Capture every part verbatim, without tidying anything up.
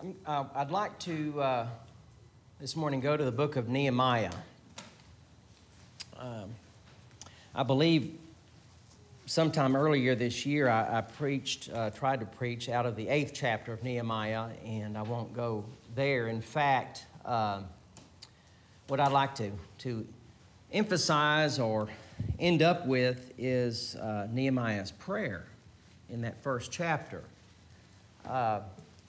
Uh, I'd like to uh, this morning go to the book of Nehemiah. Um, I believe sometime earlier this year I, I preached, uh, tried to preach out of the eighth chapter of Nehemiah, and I won't go there. In fact, uh, what I'd like to, to emphasize or end up with is uh, Nehemiah's prayer in that first chapter. Uh,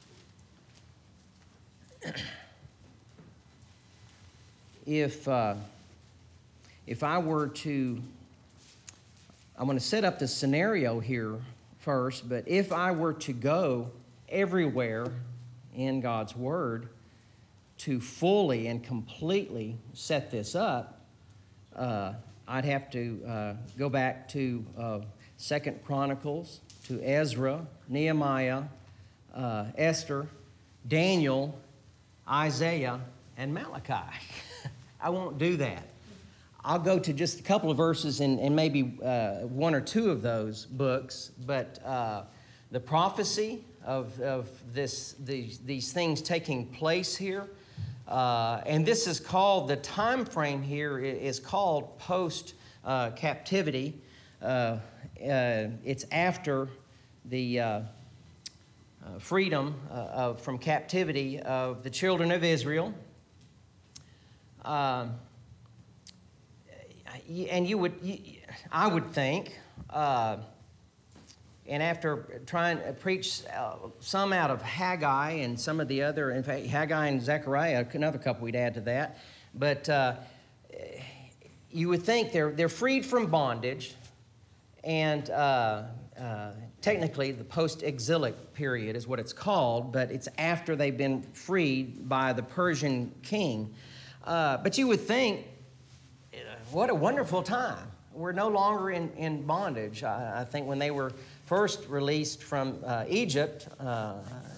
if uh, if I were to, I'm going to set up the scenario here first, but if I were to go everywhere in God's Word to fully and completely set this up, uh, I'd have to uh, go back to uh, Second Chronicles, to Ezra, Nehemiah, uh, Esther, Daniel, Isaiah, and Malachi. I won't do that. I'll go to just a couple of verses and, and maybe uh, one or two of those books, but uh, the prophecy of, of this these, these things taking place here, uh, and this is called, the time frame here is called post-captivity. Uh, uh, uh, it's after the uh, uh, freedom uh, of, from captivity of the children of Israel. Uh, and you would, I would think, uh, and after trying to preach uh, some out of Haggai and some of the other, in fact, Haggai and Zechariah, another couple we'd add to that, but uh, you would think they're they're freed from bondage, and uh, uh, technically the post-exilic period is what it's called, but it's after they've been freed by the Persian king. Uh, but you would think, what a wonderful time. We're no longer in, in bondage. I, I think when they were first released from uh, Egypt uh,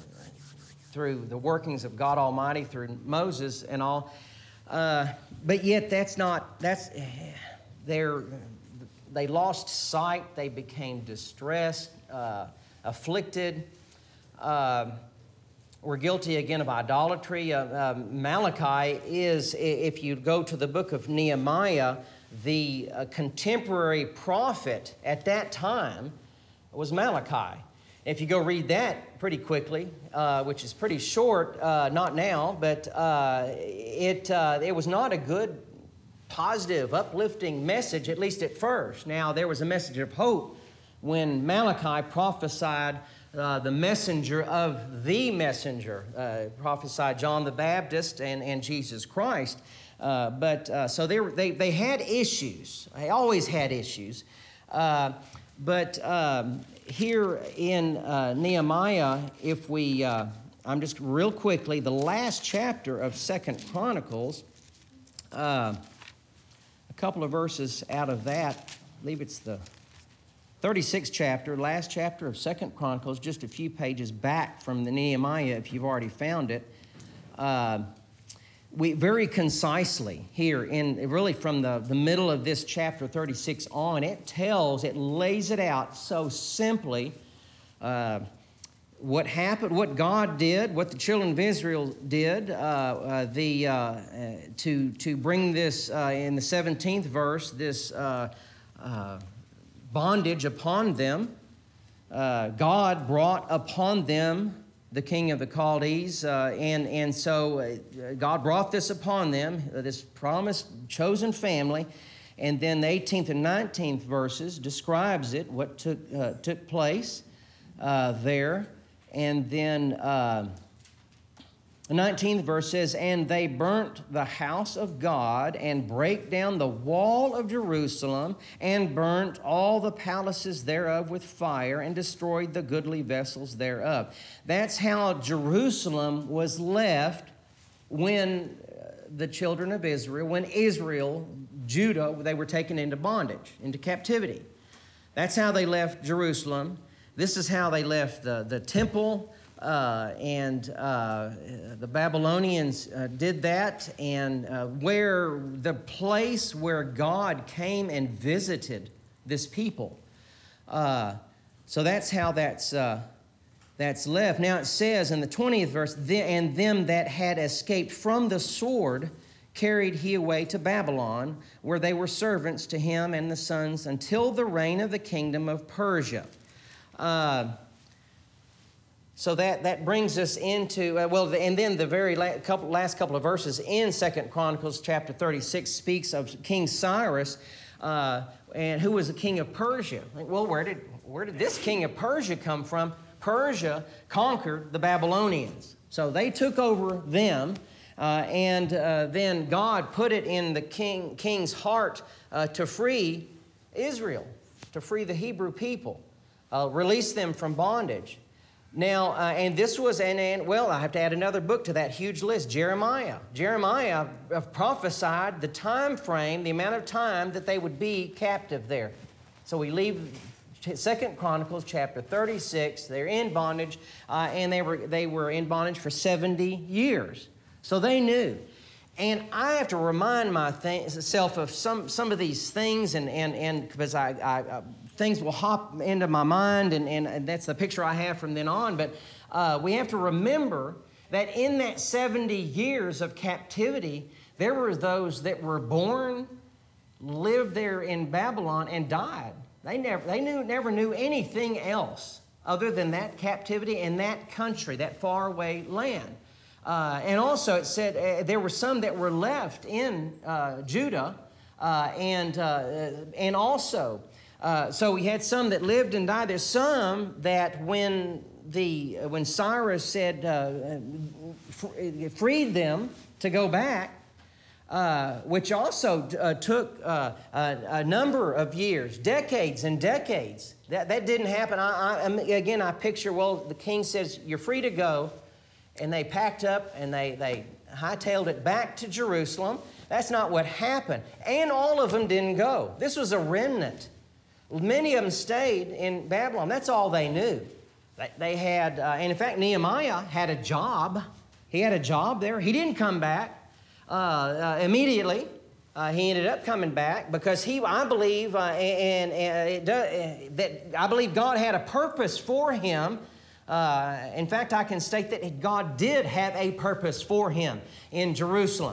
through the workings of God Almighty, through Moses and all, uh, but yet that's not, that's, they're, they lost sight, they became distressed, uh, afflicted, uh, were guilty again of idolatry. Uh, uh, Malachi is, if you go to the book of Nehemiah, the uh, contemporary prophet at that time was Malachi. If you go read that pretty quickly, uh, which is pretty short, uh, not now, but uh, it uh, it was not a good, positive, uplifting message, at least at first. Now, there was a message of hope when Malachi prophesied Uh, the messenger of the messenger, uh, prophesied John the Baptist and, and Jesus Christ. Uh, but uh, so they, were, they they had issues. They always had issues. Uh, but um, here in uh, Nehemiah, if we, uh, I'm just real quickly, the last chapter of Second Chronicles, uh, a couple of verses out of that, I believe it's the thirty-sixth chapter, last chapter of Second Chronicles, just a few pages back from the Nehemiah, if you've already found it. Uh, we very concisely here, in really from the, the middle of this chapter thirty-six on, it tells, it lays it out so simply, uh, what happened, what God did, what the children of Israel did, uh, uh, the uh, uh, to to bring this uh, in the seventeenth verse, this uh, uh, bondage upon them. Uh, God brought upon them the king of the Chaldees, uh, and, and so uh, God brought this upon them, uh, this promised chosen family, and then the eighteenth and nineteenth verses describes it, what took, uh, took place uh, there, and then uh, the nineteenth verse says, "And they burnt the house of God, and brake down the wall of Jerusalem, and burnt all the palaces thereof with fire, and destroyed the goodly vessels thereof." That's how Jerusalem was left when the children of Israel, when Israel, Judah, they were taken into bondage, into captivity. That's how they left Jerusalem. This is how they left the, the temple. Uh, and uh, the Babylonians uh, did that, and uh, where the place where God came and visited this people. Uh, so that's how that's uh, that's left. Now it says in the twentieth verse, and them that had escaped from the sword carried he away to Babylon, where they were servants to him and the sons until the reign of the kingdom of Persia. Uh, so that, that brings us into, uh, well, and then the very la- couple, last couple of verses in Second Chronicles chapter thirty-six speaks of King Cyrus, uh, and who was the king of Persia. Like, well, where did, where did this king of Persia come from? Persia conquered the Babylonians. So they took over them, uh, and uh, then God put it in the king, king's heart uh, to free Israel, to free the Hebrew people, uh, release them from bondage. Now, uh, and this was, and, and well, I have to add another book to that huge list, Jeremiah. Jeremiah prophesied the time frame, the amount of time that they would be captive there. So we leave Second Chronicles chapter thirty-six. They're in bondage, uh, and they were they were in bondage for seventy years. So they knew. And I have to remind myself of some, some of these things, and and and because I, I, I things will hop into my mind, and, and, and that's the picture I have from then on. But uh, we have to remember that in that seventy years of captivity, there were those that were born, lived there in Babylon, and died. They never they knew never knew anything else other than that captivity in that country, that faraway land. Uh, and also it said uh, there were some that were left in uh, Judah, uh, and uh, and also uh, so we had some that lived and died. There's some that when the when Cyrus said uh, freed them to go back, uh, which also uh, took uh, a, a number of years, decades and decades. That that didn't happen. I, I, again, I picture, well, the king says you're free to go. And they packed up and they, they hightailed it back to Jerusalem. That's not what happened. And all of them didn't go. This was a remnant. Many of them stayed in Babylon. That's all they knew. They, they had, uh, and in fact, Nehemiah had a job. He had a job there. He didn't come back uh, uh, immediately. Uh, he ended up coming back because he, I believe, uh, and, and it does, uh, that I believe God had a purpose for him. Uh, in fact, I can state that God did have a purpose for him in Jerusalem,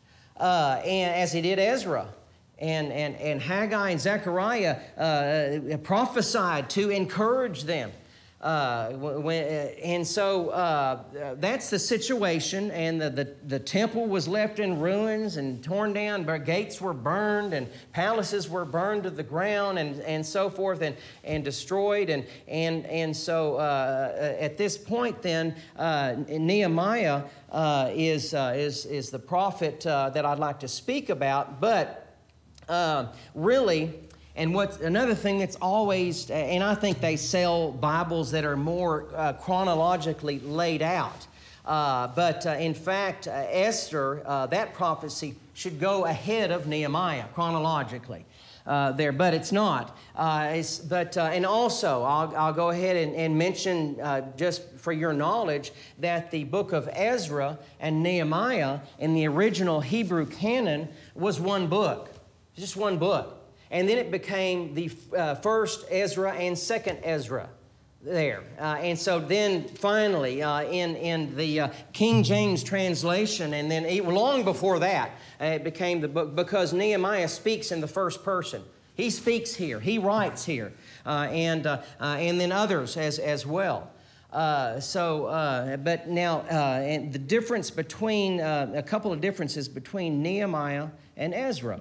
uh, and as he did Ezra, and and and Haggai and Zechariah uh, prophesied to encourage them. Uh, when, and so uh, that's the situation, and the, the, the temple was left in ruins and torn down, but gates were burned and palaces were burned to the ground and, and so forth and, and destroyed. And, and, and so uh, at this point then, uh, Nehemiah uh, is, uh, is, is the prophet uh, that I'd like to speak about, but uh, really... And what another thing that's always, and I think they sell Bibles that are more uh, chronologically laid out. Uh, but uh, in fact, uh, Esther, uh, that prophecy should go ahead of Nehemiah chronologically uh, there, but it's not. Uh, it's, but uh, and also, I'll, I'll go ahead and, and mention uh, just for your knowledge that the book of Ezra and Nehemiah in the original Hebrew canon was one book, just one book. And then it became the uh, first Ezra and second Ezra there. Uh, and so then finally uh, in, in the uh, King James translation, and then even long before that, uh, it became the book because Nehemiah speaks in the first person. He speaks here. He writes here. Uh, and, uh, uh, and then others as, as well. Uh, so, uh, but now uh, and the difference between, uh, a couple of differences between Nehemiah and Ezra.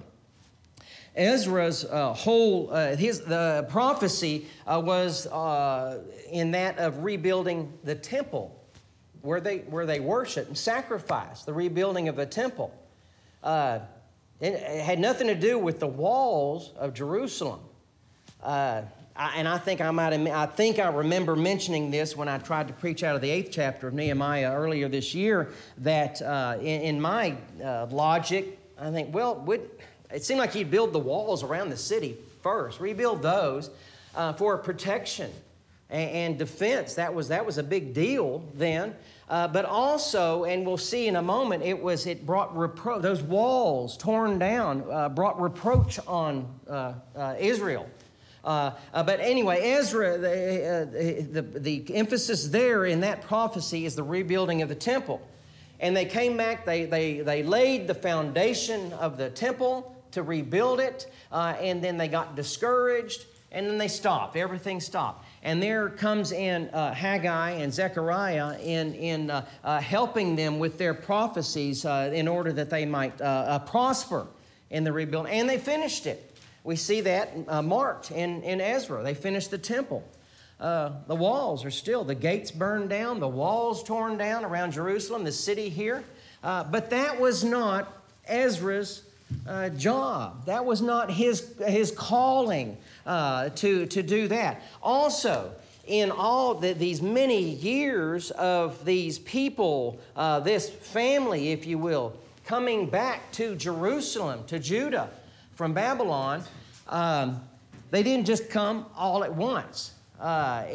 Ezra's uh, whole, uh, his the prophecy uh, was uh, in that of rebuilding the temple, where they where they worship and sacrifice, the rebuilding of the temple. Uh, it, it had nothing to do with the walls of Jerusalem. Uh, I, and I think I might have, I think I remember mentioning this when I tried to preach out of the eighth chapter of Nehemiah earlier this year. That uh, in, in my uh, logic, I think, well, would. It seemed like he'd build the walls around the city first, rebuild those uh, for protection and, and defense. That was that was a big deal then. Uh, but also, and we'll see in a moment, it was it brought repro- those walls torn down uh, brought reproach on uh, uh, Israel. Uh, uh, but anyway, Ezra, the, uh, the, the emphasis there in that prophecy is the rebuilding of the temple. And they came back, they, they, they laid the foundation of the temple to rebuild it, uh, and then they got discouraged, and then they stopped. Everything stopped. And there comes in uh, Haggai and Zechariah in, in uh, uh, helping them with their prophecies uh, in order that they might uh, uh, prosper in the rebuild. And they finished it. We see that uh, marked in, in Ezra. They finished the temple. Uh, the walls are still, the gates burned down, the walls torn down around Jerusalem, the city here. Uh, but that was not Ezra's uh, job. That was not his, his calling uh, to, to do that. Also, in all the, these many years of these people, uh, this family, if you will, coming back to Jerusalem, to Judah, from Babylon, um, they didn't just come all at once. Uh,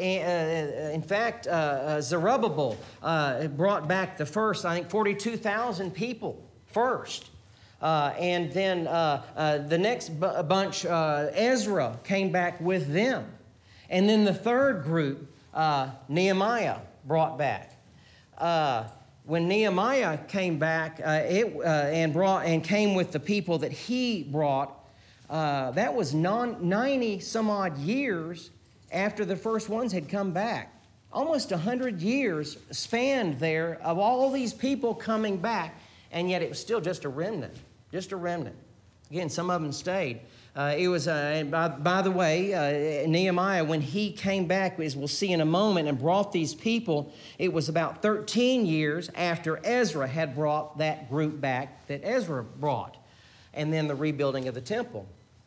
in fact, uh, uh, Zerubbabel uh, brought back the first, I think, forty-two thousand people first. Uh, and then uh, uh, the next b- bunch, uh, Ezra, came back with them. And then the third group, uh, Nehemiah, brought back. Uh, When Nehemiah came back uh, it, uh, and brought and came with the people that he brought, uh, that was non, ninety some odd years after the first ones had come back. Almost one hundred years spanned there of all these people coming back, and yet it was still just a remnant, just a remnant. Again, some of them stayed. Uh, it was, uh, and by, by the way, uh, Nehemiah, when he came back, as we'll see in a moment, and brought these people, it was about thirteen years after Ezra had brought that group back that Ezra brought, and then the rebuilding of the temple.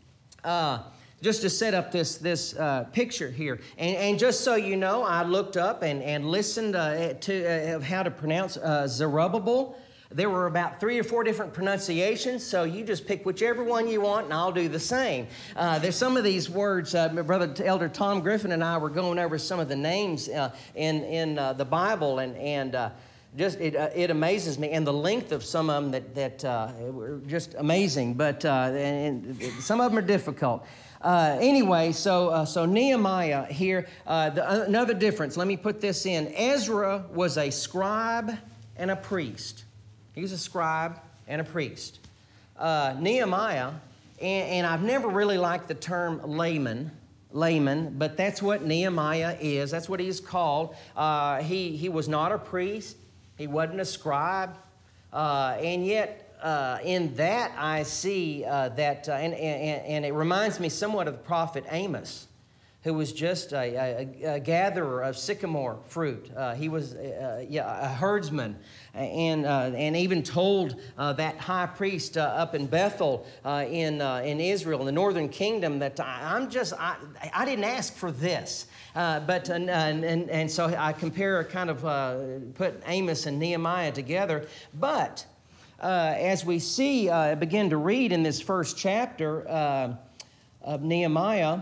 Uh, just to set up this, this uh, picture here, and, and just so you know, I looked up and, and listened uh, to uh, how to pronounce uh, Zerubbabel. There were about three or four different pronunciations, so you just pick whichever one you want, and I'll do the same. Uh, there's some of these words. Uh, my brother Elder Tom Griffin and I were going over some of the names uh, in in uh, the Bible, and and uh, just it uh, it amazes me, and the length of some of them that that uh, were just amazing. But uh, and, and some of them are difficult. Uh, anyway, so uh, so Nehemiah here. Uh, the, uh, another difference. Let me put this in. Ezra was a scribe and a priest. He was a scribe and a priest. Uh, Nehemiah, and, and I've never really liked the term layman, layman, but that's what Nehemiah is. That's what he's called. Uh, he, he was not a priest. He wasn't a scribe. Uh, and yet, uh, in that, I see uh, that, uh, and, and, and it reminds me somewhat of the prophet Amos, who was just a, a, a gatherer of sycamore fruit. Uh, he was uh, yeah, a herdsman, and uh, and even told uh, that high priest uh, up in Bethel uh, in uh, in Israel, in the northern kingdom, that I, I'm just I, I didn't ask for this, uh, but uh, and, and and so I compare kind of uh, put Amos and Nehemiah together, but uh, as we see uh, begin to read in this first chapter uh, of Nehemiah.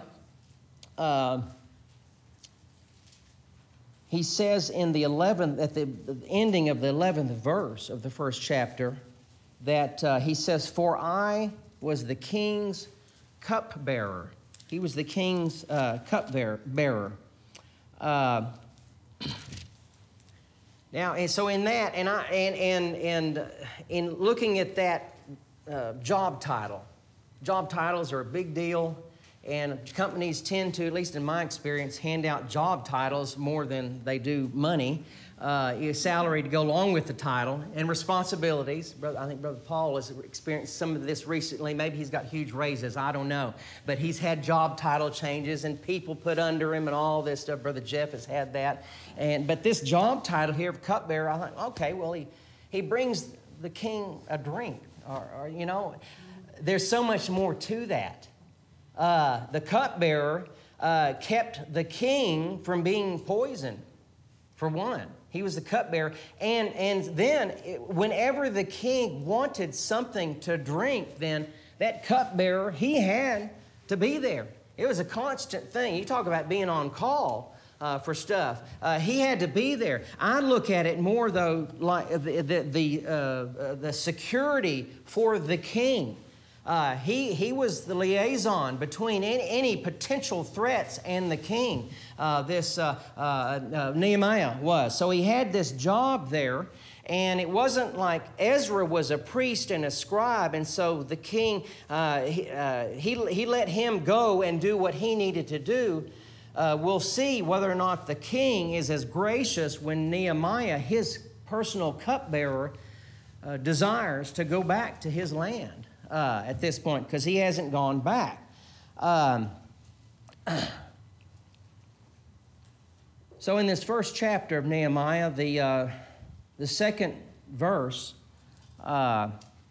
Uh, he says in the eleventh, at the ending of the eleventh verse of the first chapter, that uh, he says, "For I was the king's cupbearer." He was the king's uh, cupbearer. Uh, now, and so in that, and I, and and and in looking at that uh, job title, job titles are a big deal. And companies tend to, at least in my experience, hand out job titles more than they do money. Uh, your salary to go along with the title and responsibilities. Brother, I think Brother Paul has experienced some of this recently. Maybe he's got huge raises. I don't know. But he's had job title changes and people put under him and all this stuff. Brother Jeff has had that. And but this job title here of cupbearer, I thought, okay, well, he, he brings the king a drink. Or, or, you know, there's so much more to that. Uh, the cupbearer uh, kept the king from being poisoned, for one. He was the cupbearer. And, and then, it, whenever the king wanted something to drink, then that cupbearer, he had to be there. It was a constant thing. You talk about being on call uh, for stuff. Uh, he had to be there. I look at it more, though, like the, the, the, uh, the security for the king. Uh, he, he was the liaison between any, any potential threats and the king. Uh, this uh, uh, uh, Nehemiah was. So he had this job there. And it wasn't like Ezra was a priest and a scribe, and so the king, uh, he, uh, he, he let him go and do what he needed to do. Uh, we'll see whether or not the king is as gracious when Nehemiah, his personal cupbearer, uh, desires to go back to his land uh, at this point, because he hasn't gone back. Um, so in this first chapter of Nehemiah, the... Uh, The second verse, uh,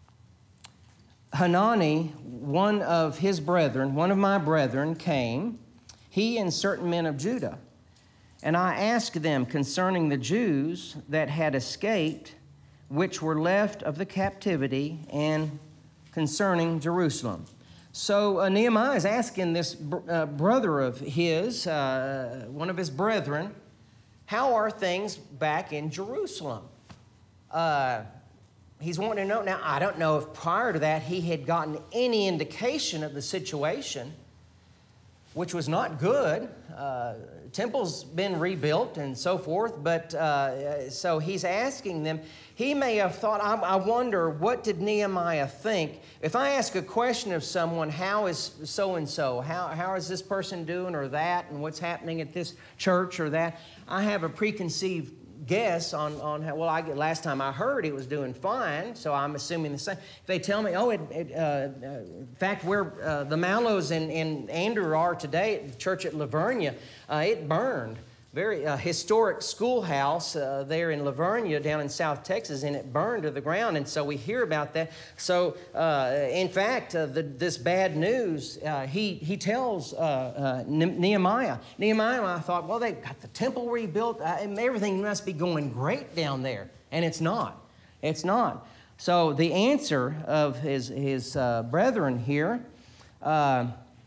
Hanani, one of his brethren, one of my brethren, came, he and certain men of Judah. And I asked them concerning the Jews that had escaped, which were left of the captivity, and concerning Jerusalem. So uh, Nehemiah is asking this br- uh, brother of his, uh, one of his brethren, how are things back in Jerusalem? Uh, he's wanting to know. Now, I don't know if prior to that he had gotten any indication of the situation, which was not good. Uh, temple's been rebuilt and so forth, but uh, so he's asking them. He may have thought, I, I wonder, what did Nehemiah think? If I ask a question of someone, how is so-and-so? How, how is this person doing or that? And what's happening at this church or that? I have a preconceived guess on, on how, well, I, last time I heard it was doing fine, so I'm assuming the same. If they tell me, oh, it, it, uh, uh, in fact, where uh, the Mallows and, and Andrew are today at the church at Lavernia, uh, it burned. Very uh, historic schoolhouse uh, there in Lavernia down in South Texas, and it burned to the ground, and so we hear about that. So, uh, in fact, uh, the, this bad news, uh, he, he tells uh, uh, Nehemiah. Nehemiah, I thought, well, they got the temple rebuilt, uh, and everything must be going great down there, and it's not. It's not. So the answer of his, his uh, brethren here, uh,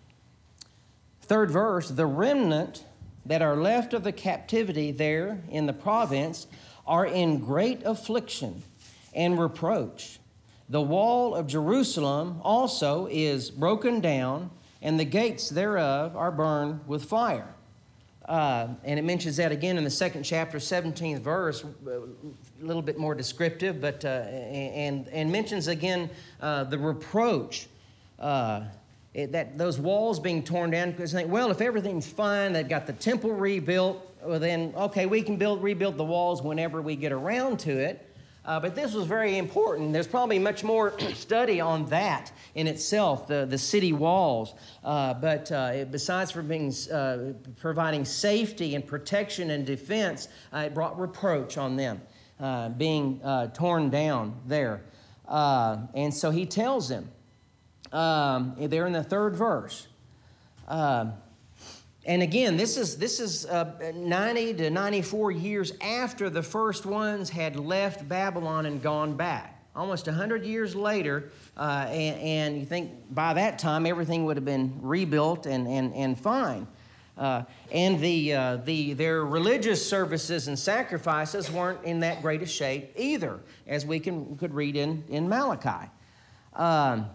third verse, the remnant that are left of the captivity there in the province are in great affliction and reproach. The wall of Jerusalem also is broken down, and the gates thereof are burned with fire. Uh, and it mentions that again in the second chapter, seventeenth verse, a little bit more descriptive, but uh, and and mentions again uh, the reproach. Uh, It, that those walls being torn down, because they think, well, if everything's fine, they've got the temple rebuilt, well then, okay, we can build rebuild the walls whenever we get around to it. Uh, but this was very important. There's probably much more study on that in itself, the, the city walls. Uh, but uh, it, besides for being, uh, providing safety and protection and defense, uh, it brought reproach on them, uh, being uh, torn down there. Uh, and so he tells them, Um, there in the third verse. Um, and again, this is this is uh, ninety to ninety-four years after the first ones had left Babylon and gone back. Almost one hundred years later, uh, and, and you think by that time everything would have been rebuilt and, and, and fine. Uh, and the, uh, the their religious services and sacrifices weren't in that great a shape either, as we can could read in, in Malachi. Um,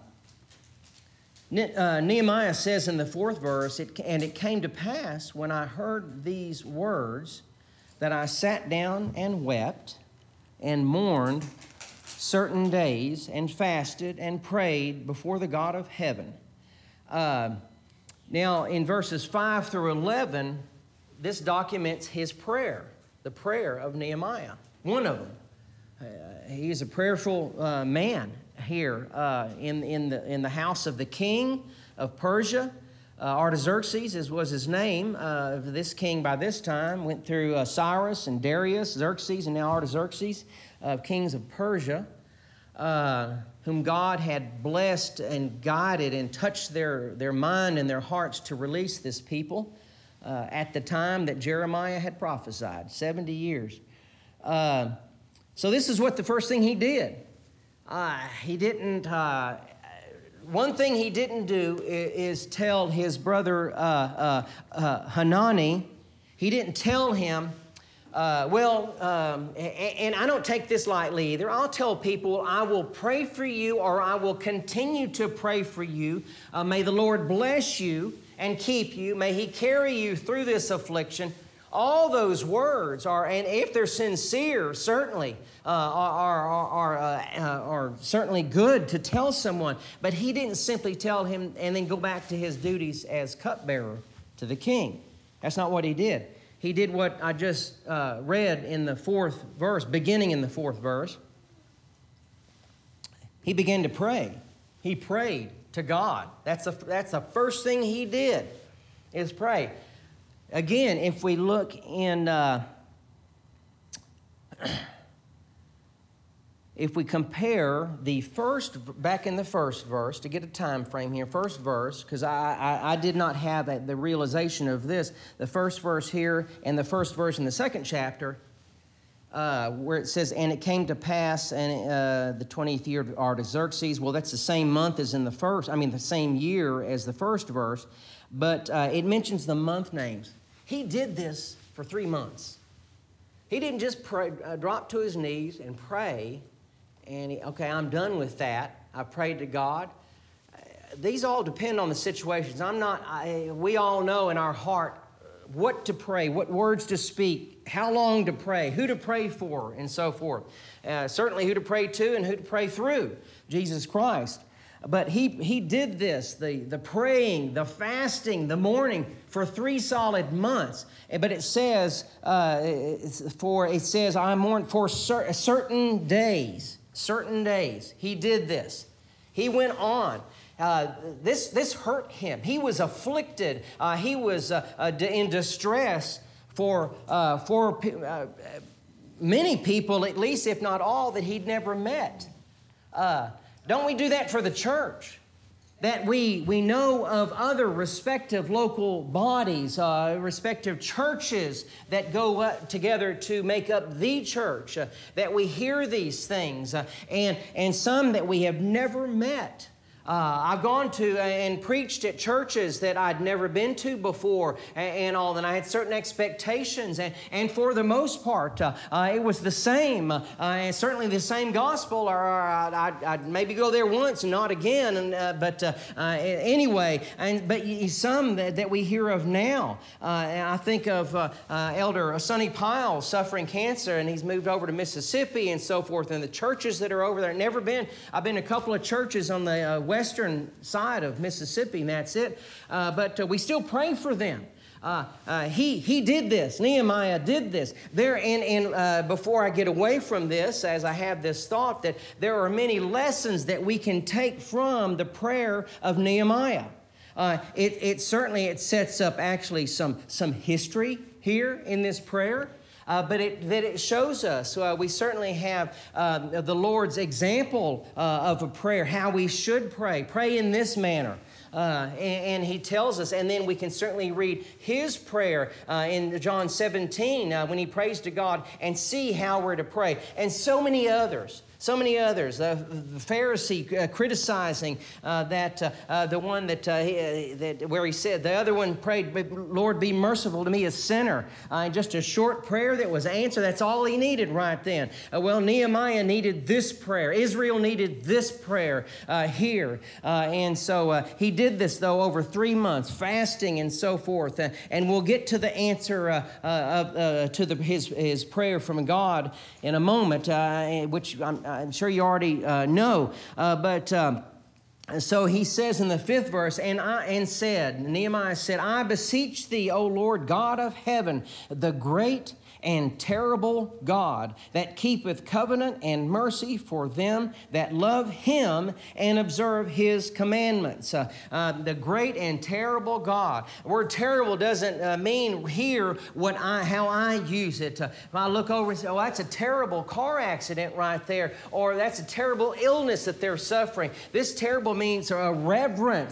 Uh, Nehemiah says in the fourth verse, it, and it came to pass when I heard these words that I sat down and wept and mourned certain days and fasted and prayed before the God of heaven. Uh, now, in verses five through eleven, this documents his prayer, the prayer of Nehemiah, one of them. Uh, he is a prayerful uh, man here uh, in, in, the, in the house of the king of Persia. Uh, Artaxerxes is, was his name. Uh, this king by this time went through uh, Cyrus and Darius, Xerxes, and now Artaxerxes, uh, kings of Persia, uh, whom God had blessed and guided and touched their, their mind and their hearts to release this people uh, at the time that Jeremiah had prophesied, seventy years. Uh, so this is what the first thing he did. Uh, he didn't, uh, one thing he didn't do is, is tell his brother uh, uh, uh, Hanani, he didn't tell him, Uh, well, um, and, and I don't take this lightly either. I'll tell people, I will pray for you, or I will continue to pray for you. Uh, may the Lord bless you and keep you. May He carry you through this affliction. All those words are, and if they're sincere, certainly uh, are, are, are, uh, are certainly good to tell someone. But he didn't simply tell him and then go back to his duties as cupbearer to the king. That's not what he did. He did what I just uh, read in the fourth verse, beginning in the fourth verse. He began to pray. He prayed to God. That's the, that's the first thing he did, is pray. Again, if we look in, uh, if we compare the first, back in the first verse, to get a time frame here, first verse, because I, I, I did not have that, the realization of this, the first verse here and the first verse in the second chapter, uh, where it says, and it came to pass in uh, the twentieth year of Artaxerxes. Well, that's the same month as in the first, I mean the same year as the first verse, but uh, it mentions the month names. He did this for three months. He didn't just pray, uh, drop to his knees and pray, and he, okay, I'm done with that. I prayed to God. Uh, these all depend on the situations. I'm not, I, we all know in our heart what to pray, what words to speak, how long to pray, who to pray for, and so forth. Uh, certainly who to pray to and who to pray through, Jesus Christ. But he, he did this, the, the praying, the fasting, the mourning for three solid months. But it says, uh, for it says, I mourned for cer- certain days, certain days. He did this. He went on. Uh, this, this hurt him. He was afflicted. Uh, he was uh, uh, in distress for, uh, for uh, many people, at least, if not all, that he'd never met. Uh, Don't we do that for the church? That we, we know of other respective local bodies, uh, respective churches that go uh, together to make up the church, uh, that we hear these things, uh, and, and some that we have never met. Uh, I've gone to and preached at churches that I'd never been to before and, and all, and I had certain expectations, and, and for the most part, uh, uh, it was the same, uh, and certainly the same gospel, or, or I'd, I'd, I'd maybe go there once and not again, and, uh, but uh, uh, anyway, and but some that, that we hear of now, uh, and I think of uh, uh, Elder Sonny Pyle suffering cancer, and he's moved over to Mississippi and so forth, and the churches that are over there, never been, I've been to a couple of churches on the uh, western side of Mississippi, and that's it. Uh, but uh, we still pray for them. Uh, uh, he he did this. Nehemiah did this. There, and, and uh, before I get away from this, as I have this thought, that there are many lessons that we can take from the prayer of Nehemiah. Uh, it, it certainly it sets up actually some some history here in this prayer. Uh, but it, that it shows us, uh, we certainly have uh, the Lord's example uh, of a prayer, how we should pray. Pray in this manner. Uh, and, and he tells us, and then we can certainly read his prayer uh, in John seventeen uh, when he prays to God and see how we're to pray. And so many others. So many others. Uh, the Pharisee uh, criticizing uh, that uh, uh, the one that, uh, he, uh, that where he said, the other one prayed, Lord, be merciful to me, a sinner. Uh, just a short prayer that was answered. That's all he needed right then. Uh, well, Nehemiah needed this prayer. Israel needed this prayer uh, here. Uh, and so uh, he did this, though, over three months, fasting and so forth. Uh, and we'll get to the answer uh, uh, uh, to the, his, his prayer from God in a moment, uh, which I'm I'm sure you already uh, know, uh, but um, so he says in the fifth verse, and I and said, Nehemiah said, I beseech thee, O Lord God of heaven, the great and terrible God that keepeth covenant and mercy for them that love him and observe his commandments. Uh, uh, the great and terrible God. The word terrible doesn't uh, mean here what I how I use it. Uh, if I look over and say, oh, that's a terrible car accident right there, or that's a terrible illness that they're suffering. This terrible means a reverence.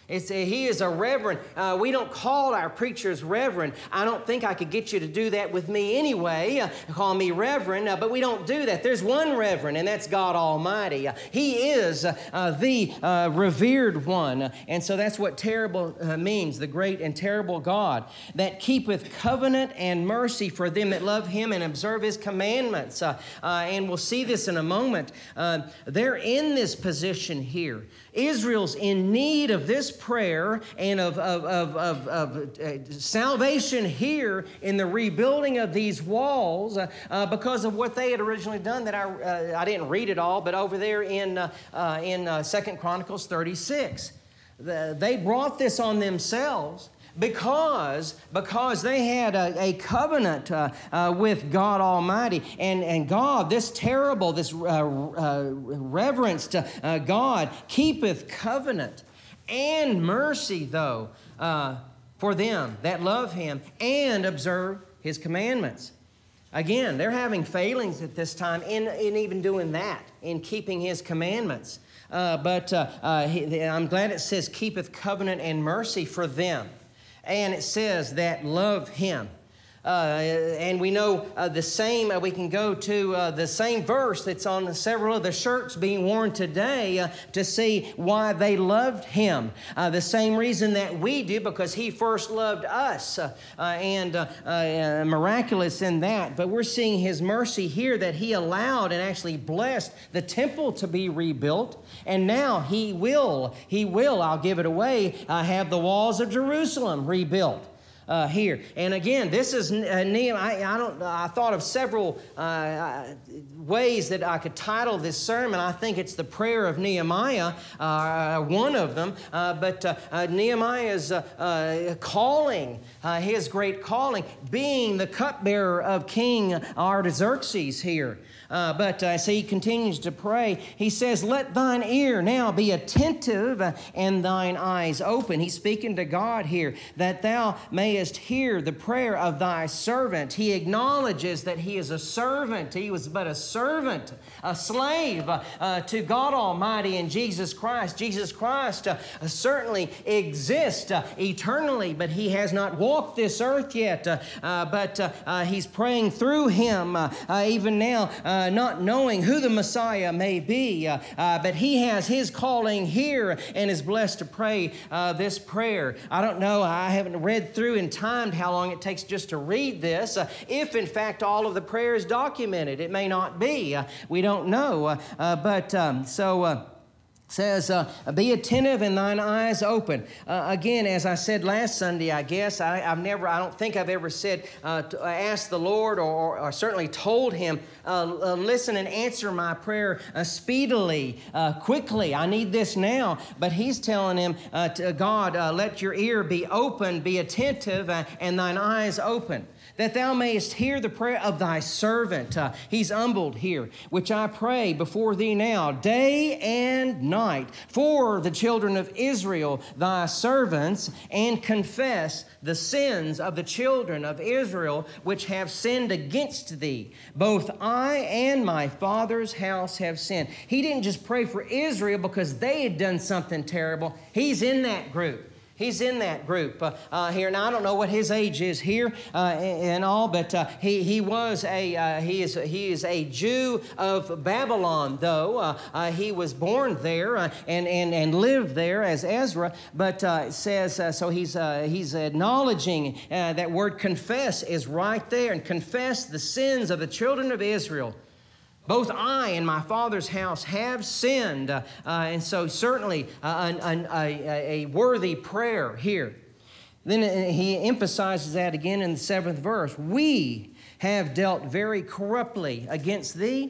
It's a, he is a reverend. Uh, we don't call our preachers reverend. I don't think I could get you to do that with me anyway. Uh, call me reverend, uh, but we don't do that. There's one reverend, and that's God Almighty. Uh, he is uh, uh, the uh, revered one. Uh, and so that's what terrible uh, means, the great and terrible God, that keepeth covenant and mercy for them that love him and observe his commandments. Uh, uh, and we'll see this in a moment. Uh, they're in this position here. Israel's in need of this prayer and of, of, of, of, of uh, salvation here in the rebuilding of these walls uh, uh, because of what they had originally done that I, uh, I didn't read it all, but over there in, uh, uh, in uh, Second Chronicles thirty-six. The, they brought this on themselves because, because they had a, a covenant uh, uh, with God Almighty. And, and God, this terrible, this uh, uh, reverenced uh, God, keepeth covenant and mercy, though, uh, for them that love him and observe his commandments. Again, they're having failings at this time in, in even doing that, in keeping his commandments. Uh, but uh, uh, he, I'm glad it says, keepeth covenant and mercy for them. And it says that love him. Uh, and we know uh, the same, uh, we can go to uh, the same verse that's on several of the shirts being worn today uh, to see why they loved him. Uh, the same reason that we do, because he first loved us. Uh, uh, and uh, uh, miraculous in that. But we're seeing his mercy here that he allowed and actually blessed the temple to be rebuilt. And now he will, he will, I'll give it away, uh, have the walls of Jerusalem rebuilt. Uh, here. And again, this is uh, Nehemiah. I, I don't. I thought of several uh, ways that I could title this sermon. I think it's the prayer of Nehemiah, uh, one of them. Uh, but uh, uh, Nehemiah's uh, uh, calling, uh, his great calling, being the cupbearer of King Artaxerxes here. Uh, but uh, as he continues to pray, he says, let thine ear now be attentive uh, and thine eyes open. He's speaking to God here, that thou mayest hear the prayer of thy servant. He acknowledges that he is a servant. He was but a servant, a slave uh, uh, to God Almighty and Jesus Christ. Jesus Christ uh, certainly exists uh, eternally, but he has not walked this earth yet. Uh, uh, but uh, uh, he's praying through him uh, uh, even now, uh, Uh, not knowing who the Messiah may be, uh, uh, but he has his calling here and is blessed to pray uh, this prayer. I don't know, I haven't read through and timed how long it takes just to read this. Uh, if, in fact, all of the prayer is documented, it may not be. Uh, we don't know. Uh, uh, but um, so... Uh, says, uh, be attentive and thine eyes open. Uh, again, as I said last Sunday, I guess, I, I've never, I don't think I've ever said, uh, to, uh, asked the Lord or, or, or certainly told him, uh, uh, listen and answer my prayer uh, speedily, uh, quickly. I need this now. But he's telling him, uh, to God, uh, let your ear be open, be attentive, uh, and thine eyes open, that thou mayest hear the prayer of thy servant. Uh, he's humbled here, which I pray before thee now, day and night, for the children of Israel, thy servants, and confess the sins of the children of Israel, which have sinned against thee. Both I and my father's house have sinned. He didn't just pray for Israel because they had done something terrible. He's in that group. He's in that group uh, uh, here. Now, I don't know what his age is here uh, and, and all, but uh, he he was a uh, he is he is a Jew of Babylon, though uh, uh, he was born there uh, and and and lived there as Ezra. But uh, it says uh, so he's uh, he's acknowledging uh, that word confess is right there, and confess the sins of the children of Israel. Both I and my father's house have sinned. Uh, uh, and so certainly uh, an, an, a, a worthy prayer here. Then he emphasizes that again in the seventh verse. We have dealt very corruptly against thee,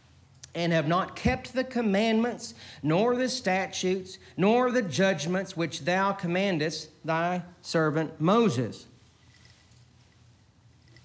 and have not kept the commandments, nor the statutes, nor the judgments which thou commandest thy servant Moses.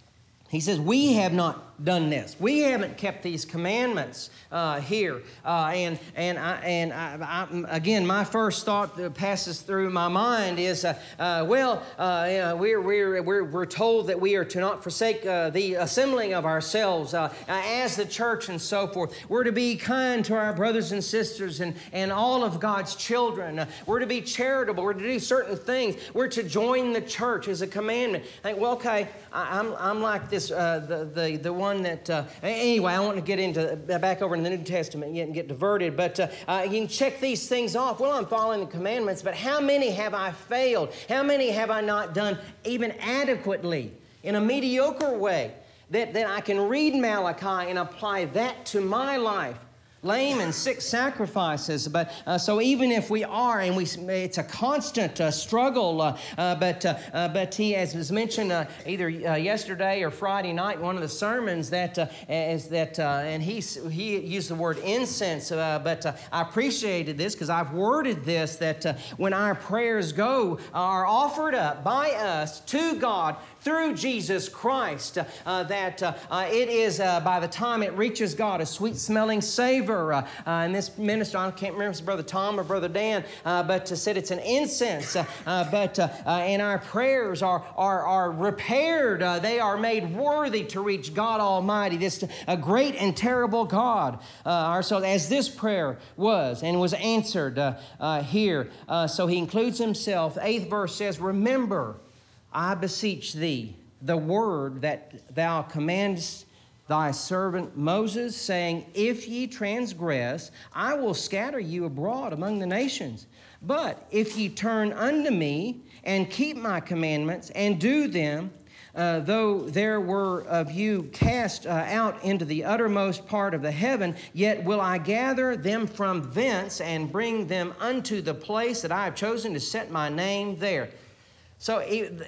He says, we have not done this. We haven't kept these commandments uh, here. Uh, and and I, and I, I, again, my first thought that passes through my mind is, uh, uh, well, uh, you know, we're, we're, we're, we're told that we are to not forsake uh, the assembling of ourselves uh, as the church and so forth. We're to be kind to our brothers and sisters and, and all of God's children. Uh, we're to be charitable. We're to do certain things. We're to join the church as a commandment. I think, well, okay, I, I'm, I'm like this, uh, the, the, the one that, uh, anyway, I want to get into, back over in the New Testament yet and get diverted, but uh, uh, you can check these things off. Well, I'm following the commandments, but how many have I failed? How many have I not done even adequately, in a mediocre way, that, that I can read Malachi and apply that to my life? Lame and sick sacrifices, but uh, so even if we are, and we, it's a constant uh, struggle. Uh, uh, but uh, uh, but he, as was mentioned uh, either uh, yesterday or Friday night, in one of the sermons, that uh, is that, uh, and he he used the word incense. Uh, but uh, I appreciated this because I've worded this that uh, when our prayers go are offered up by us to God through Jesus Christ, uh, that uh, uh, it is uh, by the time it reaches God a sweet-smelling savor. Uh, uh, and this minister, I can't remember if it's Brother Tom or Brother Dan, uh, but uh, said it's an incense. Uh, uh, but uh, uh, and our prayers are are, are repaired. Uh, they are made worthy to reach God Almighty, this a great and terrible God. Uh, our, so as this prayer was and was answered uh, uh, here, uh, so he includes himself. Eighth verse says, "Remember, I beseech thee, the word that thou commandest thy servant Moses, saying, if ye transgress, I will scatter you abroad among the nations. But if ye turn unto me, and keep my commandments, and do them, uh, though there were of you cast uh, out into the uttermost part of the heaven, yet will I gather them from thence, and bring them unto the place that I have chosen to set my name there." So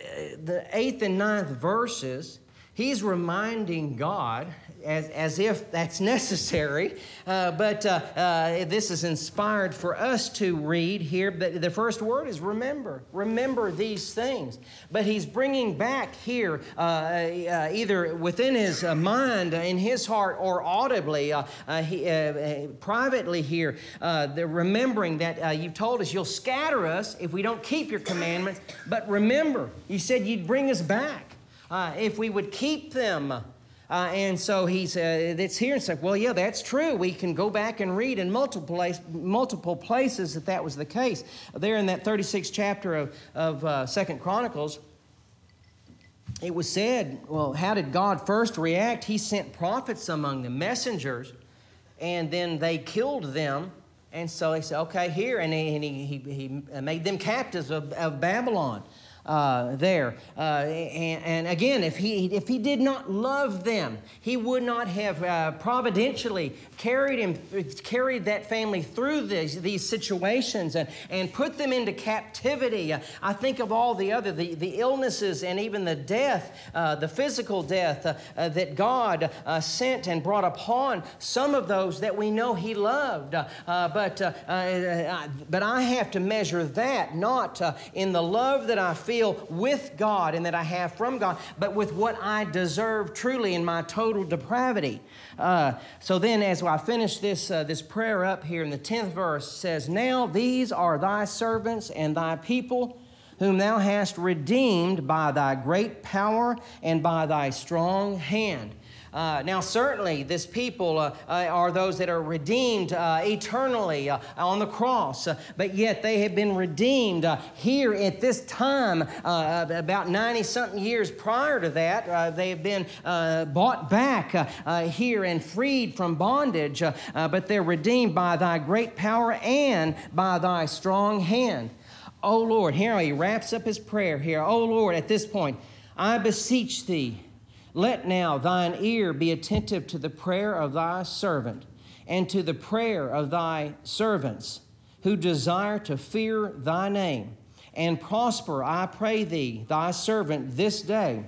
the eighth and ninth verses, he's reminding God, as, as if that's necessary, uh, but uh, uh, this is inspired for us to read here. But the first word is remember. Remember these things. But he's bringing back here, uh, uh, either within his uh, mind, uh, in his heart, or audibly, uh, uh, he, uh, uh, privately here, uh, the remembering that uh, you've told us you'll scatter us if we don't keep your commandments. But remember, you said you'd bring us back. Uh, if we would keep them. Uh, and so he's, uh, it's here and said, well, yeah, that's true. We can go back and read in multiple, place, multiple places that that was the case. There in that thirty-sixth chapter of, of uh, Second Chronicles, it was said, well, how did God first react? He sent prophets among them, messengers, and then they killed them. And so he said, okay, here, and he, and he, he, he made them captives of, of Babylon. Uh, there. Uh, and, and again, if he if he did not love them, he would not have uh, providentially carried him carried that family through these, these situations and, and put them into captivity. Uh, I think of all the other, the, the illnesses and even the death, uh, the physical death uh, uh, that God uh, sent and brought upon some of those that we know he loved. Uh, uh, but, uh, uh, but I have to measure that not uh, in the love that I feel with God and that I have from God, but with what I deserve truly in my total depravity. Uh, so then as I finish this, uh, this prayer up here in the tenth verse, says, "Now these are thy servants and thy people, whom thou hast redeemed by thy great power and by thy strong hand." Uh, now, certainly, this people uh, uh, are those that are redeemed uh, eternally uh, on the cross, uh, but yet they have been redeemed uh, here at this time, uh, about ninety-something years prior to that. Uh, they have been uh, bought back uh, uh, here and freed from bondage, uh, uh, but they're redeemed by thy great power and by thy strong hand. Oh, Lord, here he wraps up his prayer here. Oh, Lord, at this point, I beseech thee, let now thine ear be attentive to the prayer of thy servant and to the prayer of thy servants who desire to fear thy name, and prosper, I pray thee, thy servant this day,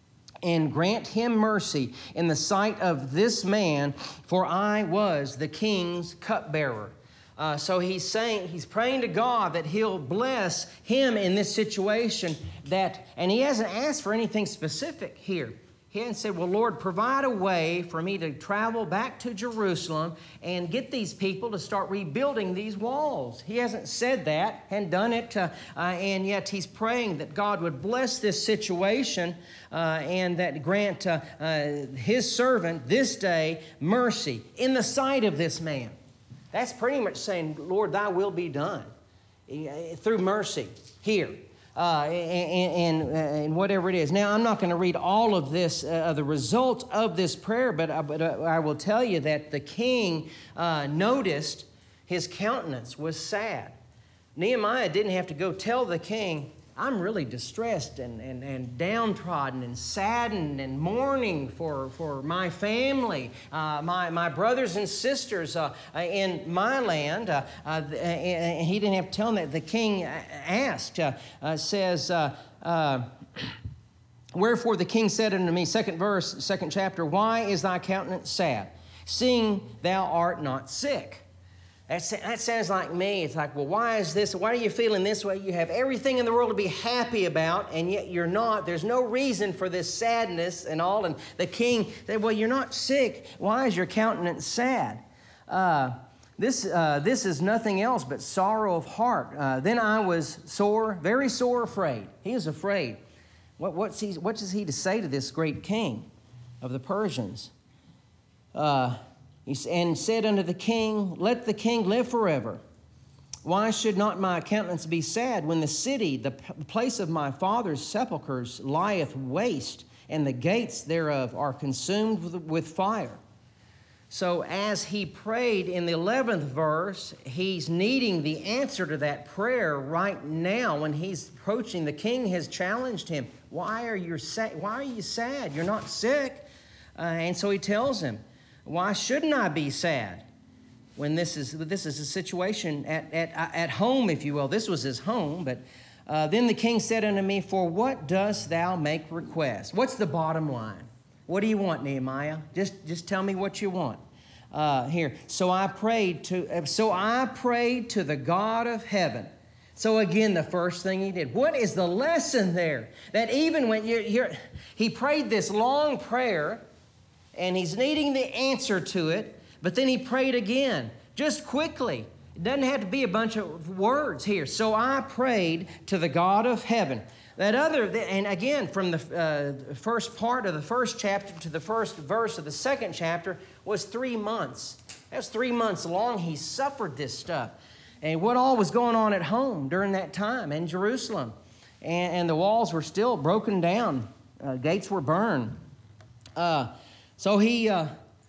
and grant him mercy in the sight of this man, for I was the king's cupbearer. Uh, so he's saying, he's praying to God that he'll bless him in this situation that, and he hasn't asked for anything specific here. He hadn't said, well, Lord, provide a way for me to travel back to Jerusalem and get these people to start rebuilding these walls. He hasn't said that and done it, uh, uh, and yet he's praying that God would bless this situation uh, and that grant uh, uh, his servant this day mercy in the sight of this man. That's pretty much saying, Lord, thy will be done through mercy here. Uh, and, and, and whatever it is. Now, I'm not going to read all of this, uh, the result of this prayer, but, uh, but uh, I will tell you that the king uh, noticed his countenance was sad. Nehemiah didn't have to go tell the king, I'm really distressed and, and, and downtrodden and saddened and mourning for, for my family, uh, my, my brothers and sisters uh, in my land. Uh, uh, and he didn't have to tell them that. The king asked, uh, uh, says, uh, uh, wherefore the king said unto me, second verse, second chapter, why is thy countenance sad, seeing thou art not sick? That, that sounds like me. It's like, well, why is this? Why are you feeling this way? You have everything in the world to be happy about, and yet you're not. There's no reason for this sadness and all. And the king said, well, you're not sick. Why is your countenance sad? Uh, this, uh, this is nothing else but sorrow of heart. Uh, then I was sore, very sore afraid. He was afraid. What, what's he, what is he to say to this great king of the Persians? Uh And said unto the king, let the king live forever. Why should not my countenance be sad when the city, the place of my father's sepulchres, lieth waste, and the gates thereof are consumed with, with fire? So as he prayed in the eleventh verse, he's needing the answer to that prayer right now when he's approaching. The king has challenged him. Why are you sad? Why are you sad? You're not sick. Uh, and so he tells him, why shouldn't I be sad when this is this is a situation at, at, at home, if you will? This was his home. But uh, then the king said unto me, for what dost thou make request? What's the bottom line? What do you want, Nehemiah? Just, just tell me what you want. Uh, here, so I prayed to uh, so I prayed to the God of heaven. So again, the first thing he did. What is the lesson there? That even when you're, you're he prayed this long prayer, and he's needing the answer to it, but then he prayed again, just quickly. It doesn't have to be a bunch of words here. So I prayed to the God of heaven. That other, and again, from the uh, first part of the first chapter to the first verse of the second chapter was three months. That was three months long. He suffered this stuff. And what all was going on at home during that time in Jerusalem. And, and the walls were still broken down. Uh, gates were burned. Uh, So he, uh,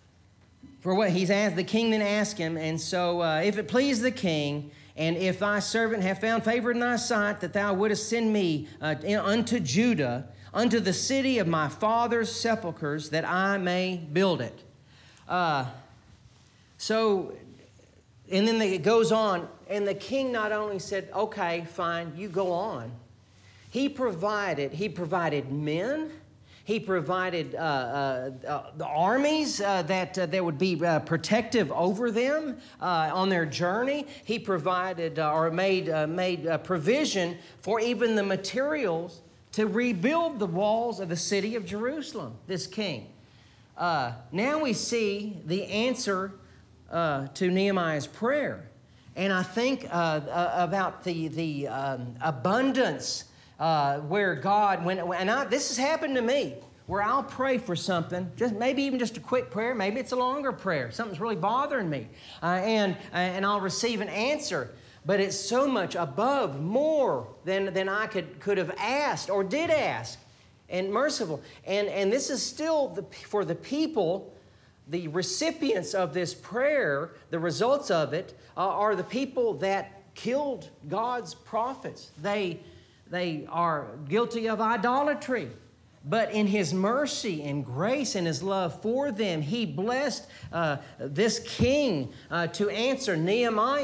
for what he's asked, the king then asked him, and so uh, if it please the king, and if thy servant have found favor in thy sight, that thou wouldest send me uh, unto Judah, unto the city of my father's sepulchres, that I may build it. Uh, so, and then it goes on, and the king not only said, okay, fine, you go on. He provided, he provided men. He provided uh, uh, uh, the armies uh, that uh, that would be uh, protective over them uh, on their journey. He provided uh, or made uh, made uh, provision for even the materials to rebuild the walls of the city of Jerusalem. This king. Uh, now we see the answer uh, to Nehemiah's prayer, and I think uh, uh, about the the um, abundance. Uh, where God, when, and I, this has happened to me, where I'll pray for something, just maybe even just a quick prayer, maybe it's a longer prayer, something's really bothering me, uh, and and I'll receive an answer, but it's so much above, more than than I could could have asked or did ask, and merciful, and and this is still the, for the people, the recipients of this prayer. The results of it uh, are the people that killed God's prophets. They. They are guilty of idolatry. But in his mercy and grace and his love for them, he blessed uh, this king uh, to answer Nehemiah.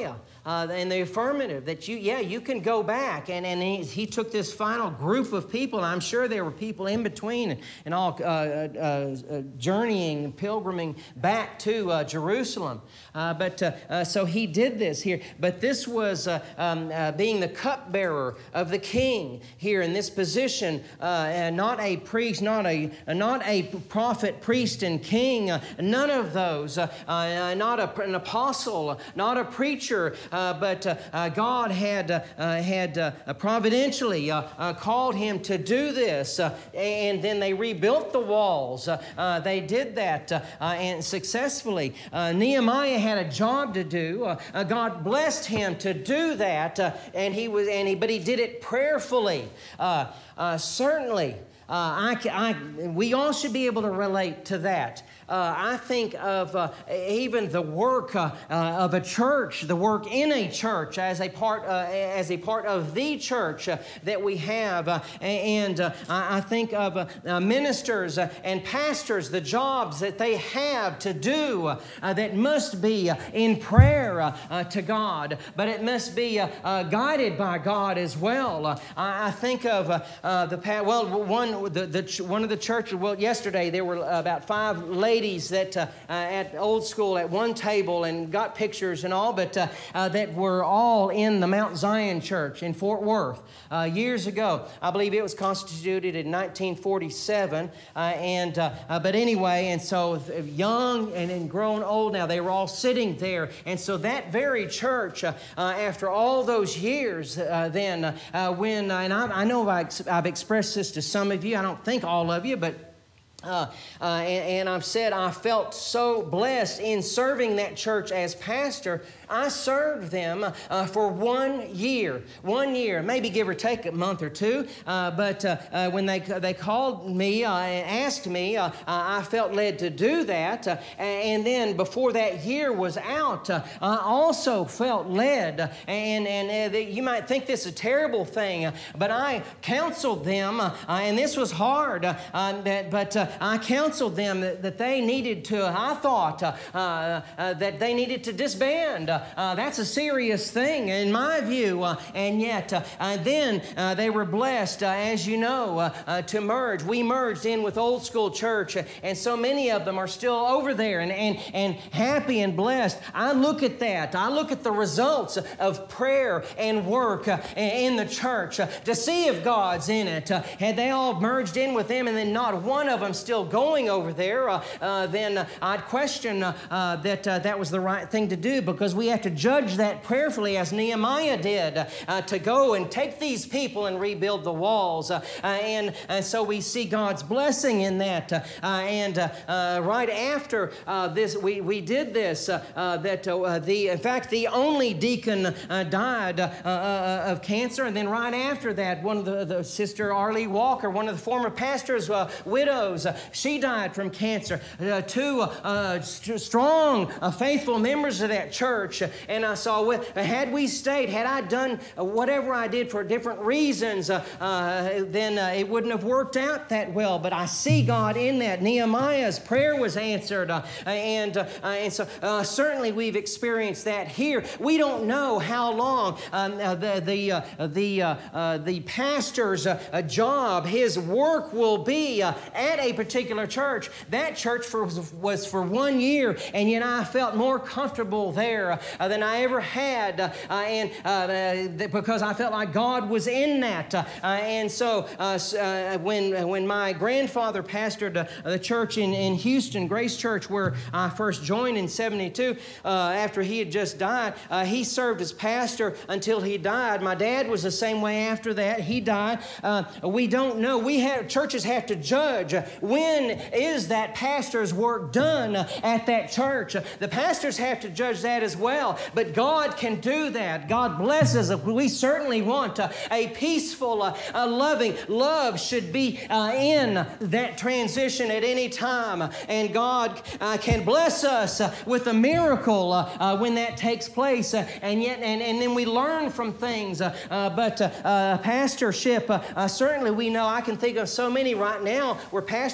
uh, in the affirmative, that you, yeah, you can go back. And, and he, he took this final group of people, and I'm sure there were people in between and, and all uh, uh, uh, journeying and pilgriming back to uh, Jerusalem. Uh, but uh, uh, so he did this here. But this was uh, um, uh, being the cupbearer of the king here in this position, uh, and not a priest, not a not a prophet, priest, and king. Uh, none of those. Uh, uh, not a, an apostle, not a preacher. Uh, but uh, uh, God had uh, uh, had uh, providentially uh, uh, called him to do this, uh, and then they rebuilt the walls. Uh, uh, they did that uh, uh, and successfully. Uh, Nehemiah had a job to do. Uh, uh, God blessed him to do that, uh, and he was, and he, but he did it prayerfully. Uh, uh, certainly, uh, I, I, we all should be able to relate to that. Uh, I think of uh, even the work uh, uh, of a church, the work in a church as a part, uh, as a part of the church uh, that we have, uh, and uh, I think of uh, uh, ministers uh, and pastors, the jobs that they have to do uh, that must be uh, in prayer uh, uh, to God, but it must be uh, uh, guided by God as well. Uh, I, I think of uh, uh, the well, one the, the one of the churches. Well, yesterday there were about five ladies. Ladies that uh, uh, at Old School at one table and got pictures and all, but uh, uh, that were all in the Mount Zion Church in Fort Worth uh, years ago. I believe it was constituted in nineteen forty-seven, uh, and uh, uh, but anyway, and so young and, and grown old now, they were all sitting there, and so that very church, uh, uh, after all those years, uh, then uh, when uh, and I, I know I ex- I've expressed this to some of you, I don't think all of you, but. Uh, uh, and, and I've said I felt so blessed in serving that church as pastor. I served them uh, for one year, one year, maybe give or take a month or two. Uh, but uh, uh, when they they called me uh, and asked me, uh, I felt led to do that. Uh, and then before that year was out, uh, I also felt led. And and uh, you might think this is a terrible thing, but I counseled them, uh, and this was hard. Uh, that, but uh, I counseled them that, that they needed to. I thought uh, uh, uh, that they needed to disband. Uh, that's a serious thing in my view, uh, and yet uh, uh, then uh, they were blessed, uh, as you know, uh, uh, to merge. We merged in with Old School Church, uh, and so many of them are still over there and, and, and happy and blessed. I look at that. I look at the results of prayer and work uh, in the church uh, to see if God's in it. Uh, had they all merged in with them and then not one of them still going over there, uh, uh, then uh, I'd question uh, uh, that uh, that was the right thing to do, because we have to judge that prayerfully, as Nehemiah did, uh, to go and take these people and rebuild the walls. Uh, uh, and, and so we see God's blessing in that. Uh, uh, and uh, uh, right after uh, this, we, we did this, uh, uh, that uh, the, in fact, the only deacon uh, died uh, uh, of cancer. And then right after that, one of the, the Sister Arlie Walker, one of the former pastor's uh, widows, uh, she died from cancer. Uh, two uh, st- strong, uh, faithful members of that church. And I saw, well, had we stayed, had I done whatever I did for different reasons, uh, uh, then uh, it wouldn't have worked out that well. But I see God in that. Nehemiah's prayer was answered. Uh, and, uh, and so uh, certainly we've experienced that here. We don't know how long um, uh, the, the, uh, the, uh, uh, the pastor's uh, job, his work will be uh, at a particular church. That church for, was for one year, and yet I felt more comfortable there uh, than I ever had, uh, uh, and uh, uh, because I felt like God was in that. Uh, uh, and so uh, uh, when when my grandfather pastored uh, the church in, in Houston, Grace Church, where I first joined in seventy-two, uh, after he had just died, uh, he served as pastor until he died. My dad was the same way after that. He died. Uh, we don't know. We have churches have to judge when is that pastor's work done at that church. The pastors have to judge that as well. But God can do that. God blesses us. We certainly want uh, a peaceful, uh, a loving love should be uh, in that transition at any time. And God uh, can bless us uh, with a miracle uh, uh, when that takes place. Uh, and yet, and, and then we learn from things. Uh, uh, but uh, uh, pastorship, uh, uh, certainly we know, I can think of so many right now where pastors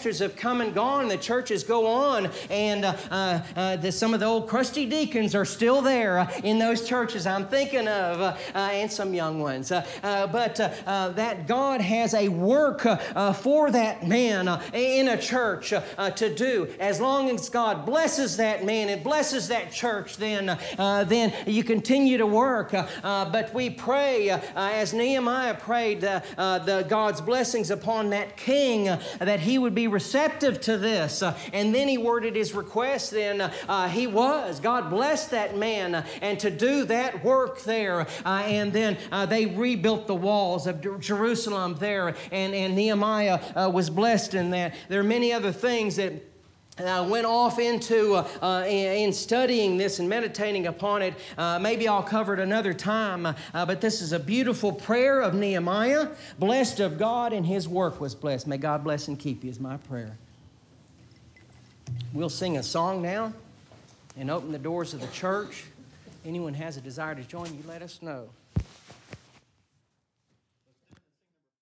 pastors have come and gone. The churches go on, and uh, uh, uh, the, some of the old crusty deacons are still there uh, in those churches I'm thinking of, uh, uh, and some young ones. Uh, uh, but uh, uh, that God has a work uh, uh, for that man uh, in a church uh, uh, to do. As long as God blesses that man and blesses that church, then, uh, then you continue to work. Uh, uh, but we pray, uh, uh, as Nehemiah prayed, uh, uh, the God's blessings upon that king, uh, that he would be receptive to this. Uh, and then he worded his request. Then uh, uh, he was. God blessed that man uh, and to do that work there. Uh, and then uh, they rebuilt the walls of Jerusalem there. And, and Nehemiah uh, was blessed in that. There are many other things that I went off into uh, uh, in studying this and meditating upon it. Uh, maybe I'll cover it another time. Uh, but this is a beautiful prayer of Nehemiah, blessed of God, and his work was blessed. May God bless and keep you is my prayer. We'll sing a song now and open the doors of the church. Anyone has a desire to join you, let us know.